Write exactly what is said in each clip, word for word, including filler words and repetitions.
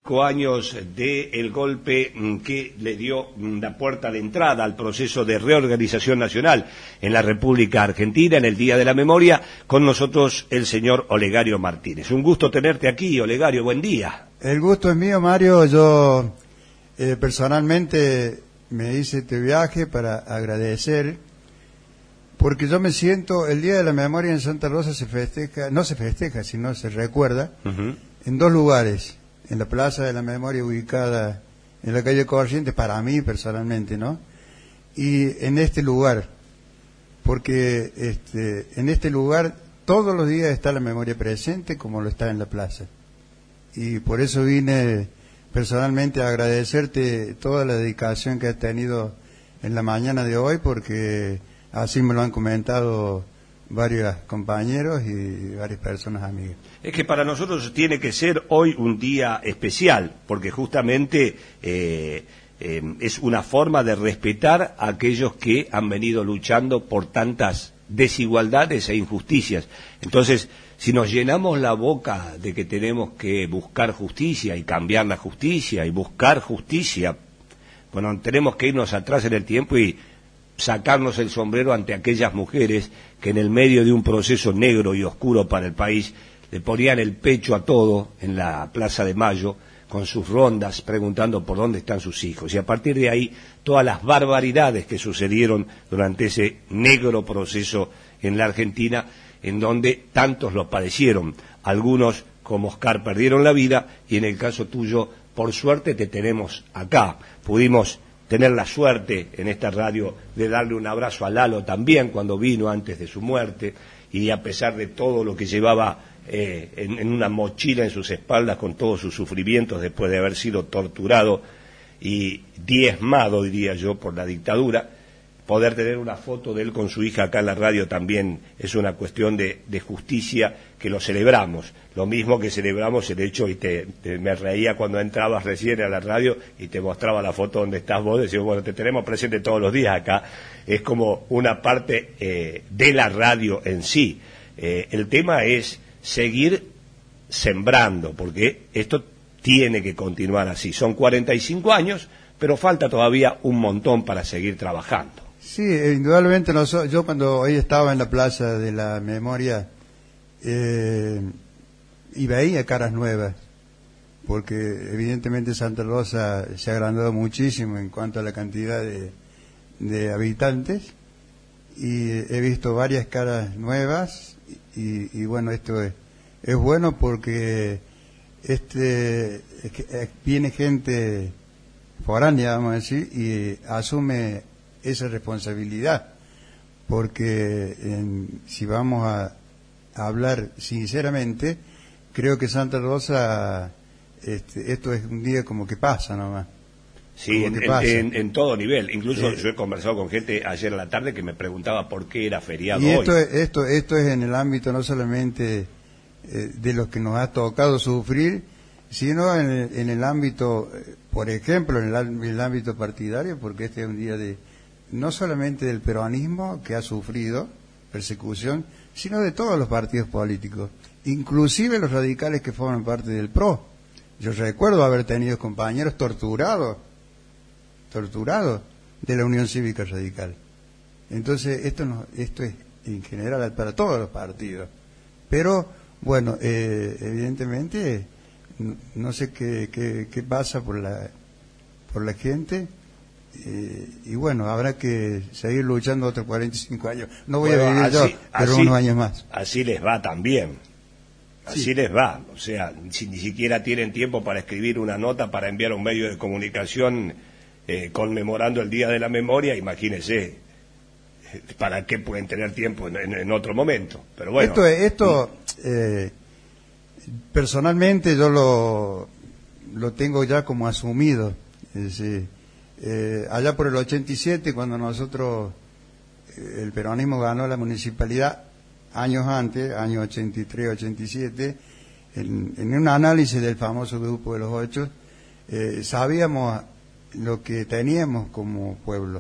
años del golpe que le dio la puerta de entrada al proceso de reorganización nacional en la República Argentina, en el Día de la Memoria, con nosotros el señor Olegario Martínez. Un gusto tenerte aquí, Olegario, buen día. El gusto es mío, Mario. Yo eh, personalmente me hice este viaje para agradecer, porque yo me siento, el Día de la Memoria en Santa Rosa se festeja, no se festeja, sino se recuerda, uh-huh. en dos lugares. En la Plaza de la Memoria, ubicada en la calle Corrientes, para mí personalmente, ¿no? Y en este lugar, porque este, en este lugar todos los días está la memoria presente, como lo está en la plaza. Y por eso vine personalmente a agradecerte toda la dedicación que has tenido en la mañana de hoy, porque así me lo han comentado varios compañeros y varias personas amigas. Es que para nosotros tiene que ser hoy un día especial, porque justamente eh, eh, es una forma de respetar a aquellos que han venido luchando por tantas desigualdades e injusticias. Entonces, si nos llenamos la boca de que tenemos que buscar justicia y cambiar la justicia y buscar justicia, bueno, tenemos que irnos atrás en el tiempo y sacarnos el sombrero ante aquellas mujeres que en el medio de un proceso negro y oscuro para el país le ponían el pecho a todo en la Plaza de Mayo con sus rondas preguntando por dónde están sus hijos, y a partir de ahí todas las barbaridades que sucedieron durante ese negro proceso en la Argentina, en donde tantos lo padecieron, algunos como Oscar perdieron la vida, y en el caso tuyo, por suerte te tenemos acá. Pudimos tener la suerte en esta radio de darle un abrazo a Lalo también cuando vino antes de su muerte, y a pesar de todo lo que llevaba eh, en, en una mochila en sus espaldas con todos sus sufrimientos después de haber sido torturado y diezmado, diría yo, por la dictadura, poder tener una foto de él con su hija acá en la radio también es una cuestión de, de justicia que lo celebramos. Lo mismo que celebramos el hecho, y te, te, me reía cuando entrabas recién a la radio y te mostraba la foto donde estás vos, decías, bueno, te tenemos presente todos los días acá. Es como una parte eh, de la radio en sí. Eh, el tema es seguir sembrando, porque esto tiene que continuar así. Son cuarenta y cinco años, pero falta todavía un montón para seguir trabajando. Sí, indudablemente. Nosotros, yo cuando hoy estaba en la Plaza de la Memoria eh, y veía caras nuevas, porque evidentemente Santa Rosa se ha agrandado muchísimo en cuanto a la cantidad de, de habitantes, y he visto varias caras nuevas, y, y bueno, esto es, es bueno porque este es que, es, viene gente foránea, vamos a decir, y asume esa responsabilidad, porque en, si vamos a, a hablar sinceramente, creo que Santa Rosa, este, esto es un día como que pasa nomás. Sí, en, en, en todo nivel. Incluso sí. Yo he conversado con gente ayer en la tarde que me preguntaba por qué era feriado y esto hoy. Es, esto, esto es en el ámbito no solamente eh, de los que nos ha tocado sufrir, sino en el, en el ámbito, por ejemplo, en el, en el ámbito partidario, porque este es un día de no solamente del peronismo, que ha sufrido persecución, sino de todos los partidos políticos, inclusive los radicales que forman parte del P R O. Yo recuerdo haber tenido compañeros torturados, torturados de la Unión Cívica Radical. Entonces, esto no, esto es en general para todos los partidos. Pero, bueno, eh, evidentemente, no sé qué, qué, qué pasa por la, por la gente. Eh, y bueno, habrá que seguir luchando otros cuarenta y cinco años. No voy bueno, a vivir así, yo, pero así, unos años más. Así les va también. Así sí. les va. O sea, si ni siquiera tienen tiempo para escribir una nota para enviar a un medio de comunicación eh, conmemorando el Día de la Memoria, imagínense, ¿para qué pueden tener tiempo en, en, en otro momento? Pero bueno. Esto, esto eh, personalmente yo lo, lo tengo ya como asumido. Es decir, Eh, allá por el ochenta y siete, cuando nosotros, eh, el peronismo ganó la municipalidad, años antes, años ochenta y tres, ochenta y siete, en, en un análisis del famoso grupo de los ocho, eh, sabíamos lo que teníamos como pueblo,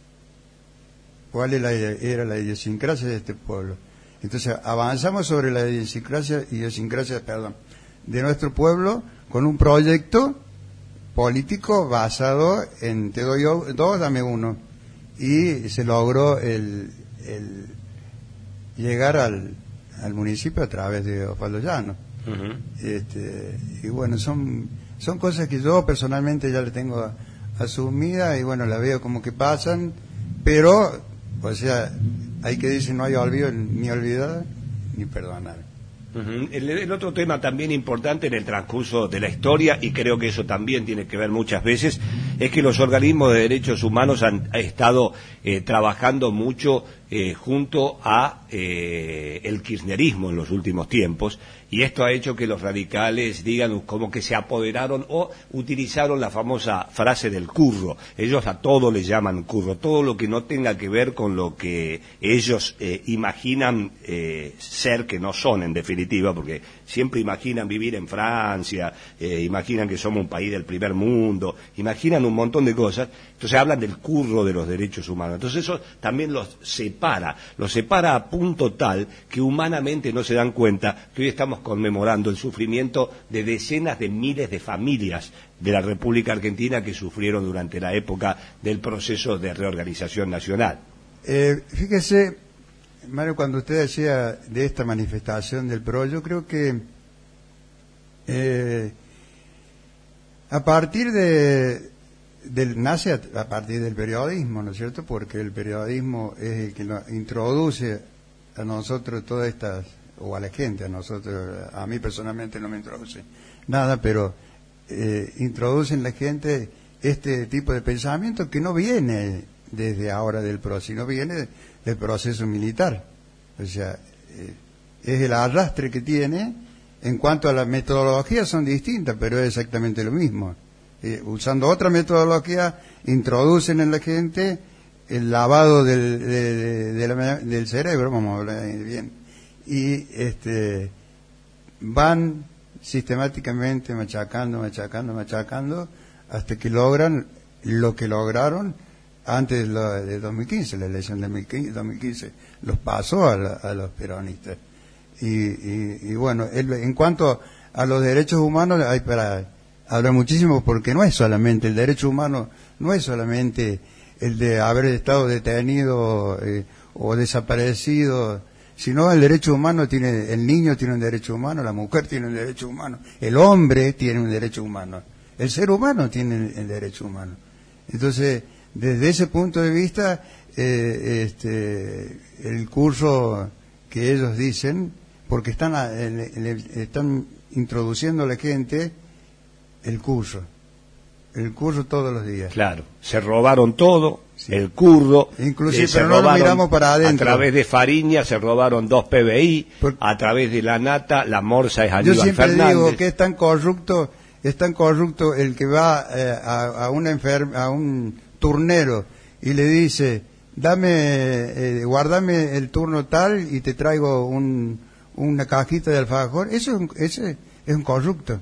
cuál era, era la idiosincrasia de este pueblo. Entonces avanzamos sobre la idiosincrasia, idiosincrasia perdón, de nuestro pueblo con un proyecto político basado en te doy dos, dame uno. Y se logró el, el llegar al, al municipio a través de Osvaldo Llano. Uh-huh. Este, y bueno, son, son cosas que yo personalmente ya le tengo asumida y bueno, la veo como que pasan, pero, o sea, hay que decir, no hay olvido ni olvidar ni perdonar. Uh-huh. El, el otro tema también importante en el transcurso de la historia, y creo que eso también tiene que ver muchas veces, es que los organismos de derechos humanos han, han estado eh, trabajando mucho eh, junto a eh, el kirchnerismo en los últimos tiempos, y esto ha hecho que los radicales digan como que se apoderaron o utilizaron la famosa frase del curro. Ellos a todo le llaman curro, todo lo que no tenga que ver con lo que ellos eh, imaginan eh, ser, que no son en definitiva, porque siempre imaginan vivir en Francia, eh, imaginan que somos un país del primer mundo, imaginan un montón de cosas, entonces hablan del curro de los derechos humanos. Entonces eso también los separa, los separa a punto tal que humanamente no se dan cuenta que hoy estamos conmemorando el sufrimiento de decenas de miles de familias de la República Argentina que sufrieron durante la época del proceso de reorganización nacional. Eh, fíjese, Mario, cuando usted decía de esta manifestación del P R O, yo creo que eh, a partir de del nace a, a partir del periodismo, ¿no es cierto? Porque el periodismo es el que nos introduce a nosotros todas estas, o a la gente, a nosotros, a mí personalmente no me introduce nada, pero eh, introduce en la gente este tipo de pensamiento que no viene desde ahora del P R O, sino viene del proceso militar. O sea, eh, es el arrastre que tiene. En cuanto a las metodologías son distintas, pero es exactamente lo mismo. Eh, usando otra metodología, introducen en la gente el lavado del, de, de, de la, del cerebro, vamos a hablar bien, y este van sistemáticamente machacando, machacando, machacando, hasta que logran lo que lograron antes de, lo, de dos mil quince, la elección de dos mil quince los pasó a, la, a los peronistas. Y, y, y bueno, el, en cuanto a los derechos humanos, hay para hablar muchísimo, porque no es solamente el derecho humano, no es solamente el de haber estado detenido eh, o desaparecido, sino el derecho humano tiene, el niño tiene un derecho humano, la mujer tiene un derecho humano, el hombre tiene un derecho humano, el ser humano tiene el derecho humano. Entonces, desde ese punto de vista, eh, este, el curso que ellos dicen, porque están, a, le, le, están introduciendo a la gente el curso, el curso todos los días. Claro, se robaron todo, sí. El curro, inclusive, eh, pero no lo miramos para adentro. A través de Fariña se robaron dos P B I, Por, a través de la Nata, la Morsa es Aníbal Fernández. Yo siempre digo que es tan corrupto, es tan corrupto el que va eh, a, a, una enfer a un turnero y le dice, dame, eh, guardame el turno tal y te traigo un, una cajita de alfajor. Eso es un, ese es un corrupto.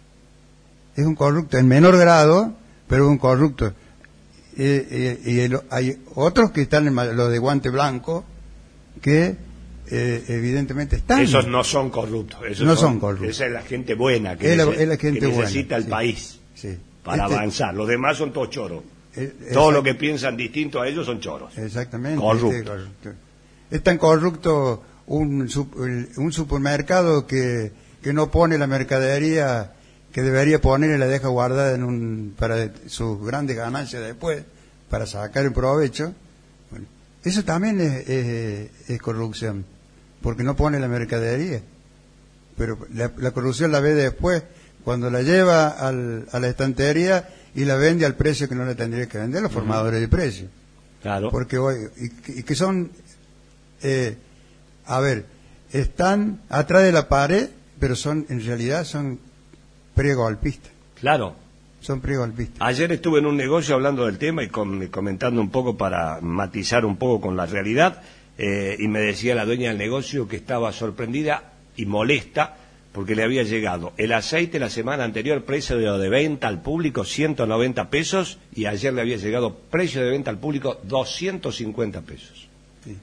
Es un corrupto en menor grado, pero es un corrupto. Eh, eh, y el, hay otros que están en los de guante blanco que eh, evidentemente están. Esos no son corruptos. Esos no son, son corruptos. Esa es la gente buena que, es la, nece es la gente que buena, necesita el sí, país sí. para este, avanzar. Los demás son todos choros. Eh, Todo lo que piensan distinto a ellos son choros. Exactamente. Corrupto. Este, corrupto. Es tan corrupto un, un supermercado que, que no pone la mercadería que debería poner y la deja guardada en un, para sus grandes ganancias después, para sacar el provecho. Bueno, eso también es, es, es corrupción, porque no pone la mercadería. Pero la, la corrupción la ve después, cuando la lleva al, a la estantería y la vende al precio que no la tendría que vender, los formadores uh-huh. de precio. Claro. Porque hoy, y, y que son, eh, a ver, están atrás de la pared, pero son, en realidad son pregolpistas. Claro. Son pregolpistas. Ayer estuve en un negocio hablando del tema y con, comentando un poco para matizar un poco con la realidad, eh, y me decía la dueña del negocio que estaba sorprendida y molesta porque le había llegado el aceite la semana anterior, precio de venta al público ciento noventa pesos, y ayer le había llegado precio de venta al público doscientos cincuenta pesos. Sí.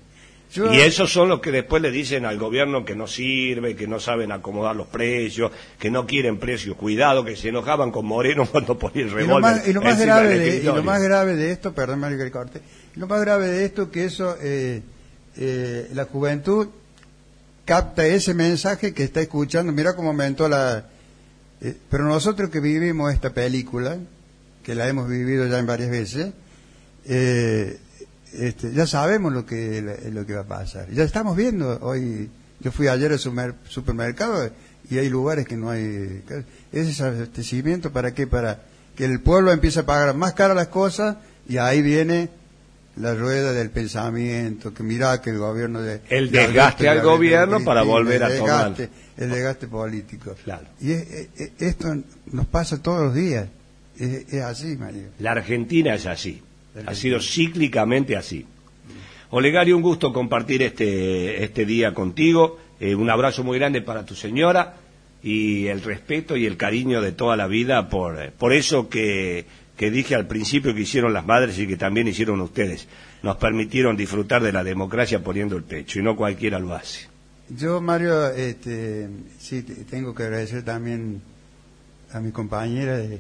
Yo... Y esos son los que después le dicen al gobierno que no sirve, que no saben acomodar los precios, que no quieren precios. Cuidado, que se enojaban con Moreno cuando ponía el revólver. Y lo más, y lo más, grave, de, y lo más más grave de esto, perdón, Mario, que corte, y lo más grave de esto que eso, eh, eh, la juventud capta ese mensaje que está escuchando. Mira cómo aumentó la... Eh, pero nosotros que vivimos esta película, que la hemos vivido ya en varias veces, eh, este, ya sabemos lo que lo que va a pasar. Ya estamos viendo hoy. Yo fui ayer al supermercado y hay lugares que no hay. Ese abastecimiento, ¿para qué? Para que el pueblo empiece a pagar más caras las cosas, y ahí viene la rueda del pensamiento, que mira que el gobierno de... El desgaste de al gobierno para volver a desgaste, tomar. El desgaste político. Claro. Y es, es, esto nos pasa todos los días. Es, es así, Mario. La Argentina es así. Ha sido cíclicamente así. Olegario, un gusto compartir este, este día contigo. Eh, un abrazo muy grande para tu señora y el respeto y el cariño de toda la vida por, por eso que... que dije al principio que hicieron las madres y que también hicieron ustedes. Nos permitieron disfrutar de la democracia poniendo el pecho, y no cualquiera lo hace. Yo, Mario, este, sí, tengo que agradecer también a mi compañera de...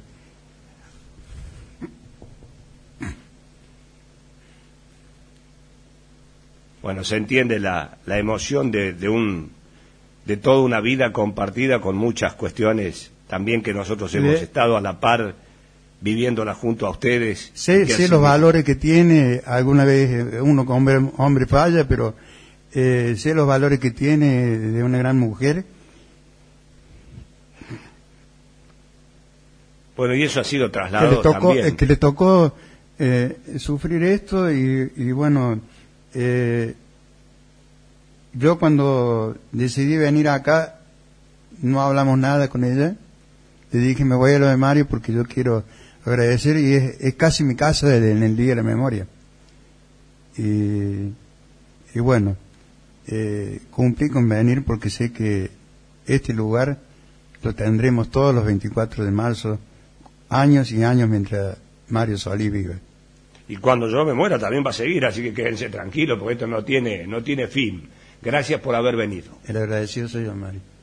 Bueno, se entiende la, la emoción de, de, un, de toda una vida compartida con muchas cuestiones también que nosotros hemos ¿Sí? estado a la par viviéndola junto a ustedes. Sé, sé los valores que tiene. Alguna vez uno como hombre, hombre falla, pero eh, sé los valores que tiene de una gran mujer. Bueno, y eso ha sido trasladado que le tocó, también. Que le tocó eh, sufrir esto y, y bueno, eh, yo cuando decidí venir acá no hablamos nada con ella. Le dije, me voy a lo de Mario porque yo quiero agradecer, y es, es casi mi casa desde en el Día de la Memoria. Y, y bueno, eh, cumplí con venir porque sé que este lugar lo tendremos todos los veinticuatro de marzo, años y años mientras Mario Solís viva. Y cuando yo me muera también va a seguir, así que quédense tranquilos porque esto no tiene, no tiene fin. Gracias por haber venido. El agradecido soy yo, Mario.